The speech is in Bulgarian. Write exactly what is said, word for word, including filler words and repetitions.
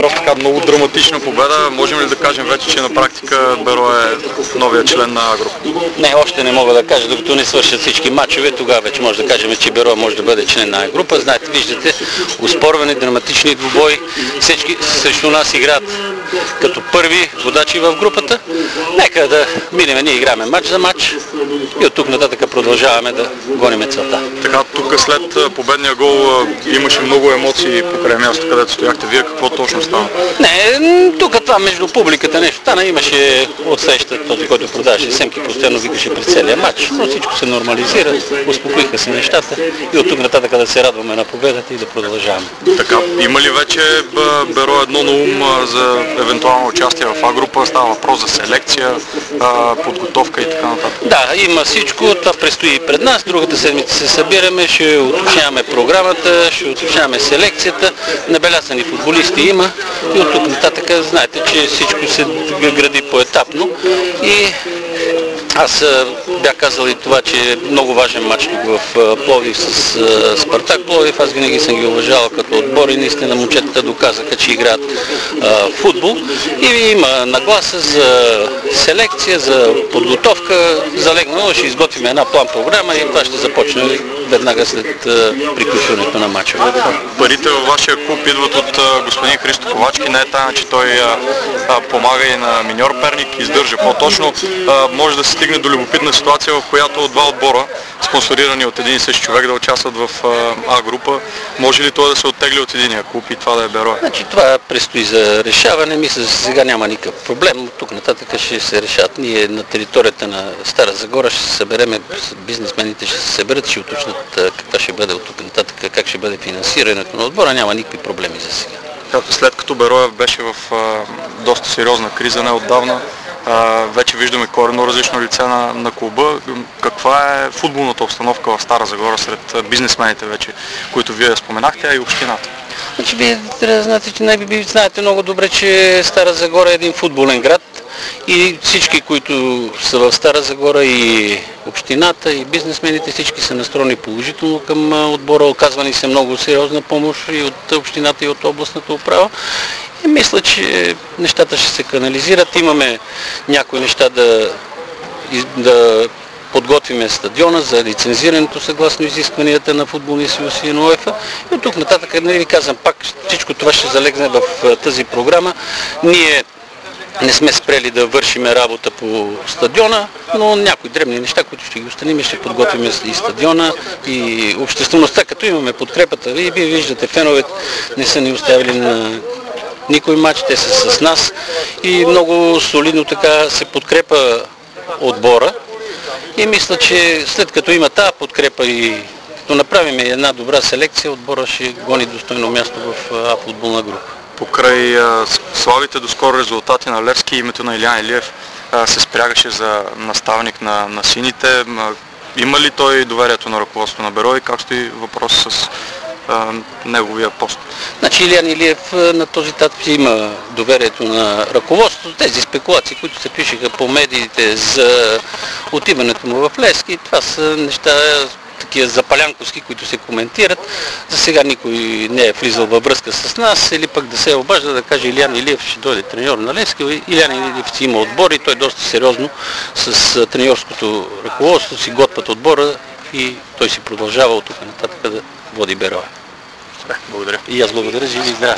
В така много драматична победа, можем ли да кажем вече, че на практика Беро е новия член на група? Не, още не мога да кажа, докато не свършат всички матчове, тогава вече може да кажем, че Беро може да бъде член на група. Знаете, виждате, успорване, драматични двубои, всички срещу нас играят като първи водачи в групата. Нека да минем, ние играме матч за матч и от тук нататък продължаваме да гоним целта. Така, тук след победния гол имаше много емоции покрай място, където стояхте. Вие какво точно стана? Не, тук това между публиката нещо стана, имаше отсреща този, който продаваше семки, постоянно викаше през целия матч, но всичко се нормализира, успокоиха се нещата и от тук нататък да се радваме на победата и да продължаваме. Така, има ли вече Беро едно на ум за евентуално участие в А група? Става въпрос за селекция, подготовка и така нататък? Да, има всичко, това предстои пред нас, другата седмица се събираме, ще уточняваме програмата, ще уточняваме селекцията, набелязани футболисти има и от тук нататък знаете, че всичко се гради поетапно и аз бях казал и това, че е много важен матч тук в Пловдив с Спартак Пловдив. Аз винаги съм ги уважавал като отбор и наистина момчетата доказаха, че играят футбол. И има нагласа за селекция, за подготовка. Залегнало ще изготвим една план-програма и това ще започне веднага след приключването на матча. Парите във вашия клуб идват от господин Христо Ковачки. Не е тайна, че той помага и на Миньор Перник, издържа по-точно. Може да се стигне до любопитна ситуация, в която два отбора, спонсорирани от един и същи човек, да участват в А група. Може ли той да се оттегли от единия клуб и това да е Беро? Значи това предстои за решаване. Мисля, че сега няма никакъв проблем. Тук нататък ще се решат. Ние на територията на Стара Загора ще се събереме, бизнесмените ще се съберат, ще уточнят каква ще бъде от тук нататък, как ще бъде финансирането на отбора. Няма никакви проблеми за сега. След като Бероев беше в а, доста сериозна криза неотдавна, а, вече виждаме коренно различно лице на, на клуба. Каква е футболната обстановка в Стара Загора сред бизнесмените вече, които вие споменахте, а и общината? Значи вие трябва да знаете, че най-би знаете много добре, че Стара Загора е един футболен град и всички, които са в Стара Загора, и общината, и бизнесмените, всички са настроени положително към отбора. Оказвани се много сериозна помощ и от общината, и от областната управа. И мисля, че нещата ще се канализират. Имаме някои неща да, да подготвиме стадиона за лицензирането съгласно изискванията на Футболния съюз и на УЕФА. И от тук нататък, нали ви казвам, пак всичко това ще залегне в тази програма. Ние не сме спрели да вършиме работа по стадиона, но някои дребни неща, които ще ги останим, ще подготвим и стадиона, и обществеността, като имаме подкрепата. И вие виждате, феновете не са ни оставили на никой матч, те са с нас и много солидно така се подкрепа отбора. И мисля, че след като има тази подкрепа и като направим една добра селекция, отбора ще гони достойно място в А футболна група. Покрай а, славите доскоро резултати на Левски, името на Илиян Илиев а, се спрягаше за наставник на, на сините. А, има ли той доверието на ръководството на Беро и как стои въпрос с а, неговия пост? Значи Илиян Илиев на този етап има доверието на ръководството. Тези спекулации, които се пишеха по медиите за отиването му в Левски, това са неща такива запалянковски, които се коментират. За сега никой не е влизал във връзка с нас или пък да се обажда да каже Илиян Илиев ще дойде треньор на Левски. Илиян Илиев си има отбор и той доста сериозно с треньорското ръководство си готвят отбора и той си продължава от тук нататък да води Беро. Благодаря. И аз благодаря, живи и здрави.